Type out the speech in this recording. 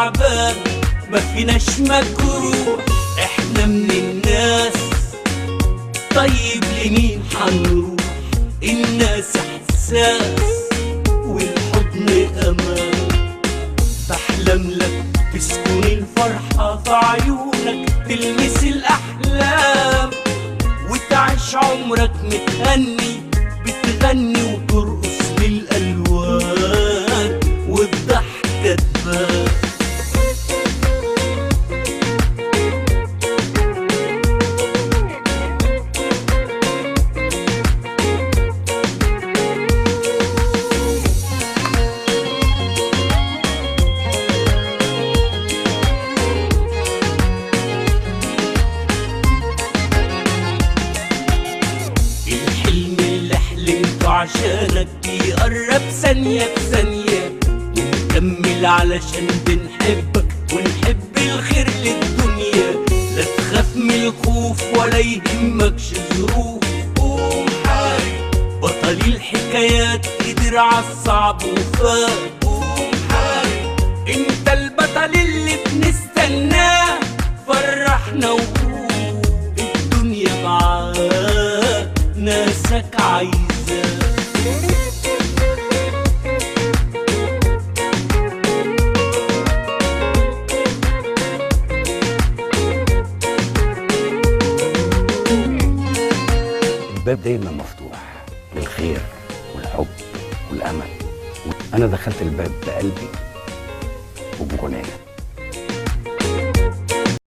تعبان ما فيناش مجروح، احنا من الناس طيب لمين حنروح؟ الناس احساس والحضن امان، بحلم لك تسكن الفرحة في عيونك، تلمس الأحلام وتعيش عمرك متهني، بتغني وترقص للألوان والضحكة تبان. عشانك بيقرب ثانية بثانية، ونكمل علشان بنحبك ونحب الخير للدنيا. لا تخاف من الخوف ولا يهمكش ظروف، قوم حارب بطل الحكايات قدر عالصعب وفاق. قوم حارب انت البطل اللي بنستناه، فرحنا وقول الدنيا معاك ناسك عايزة. الباب دايما مفتوح للخير والحب والامل. انا دخلت الباب بقلبي وبغنايا.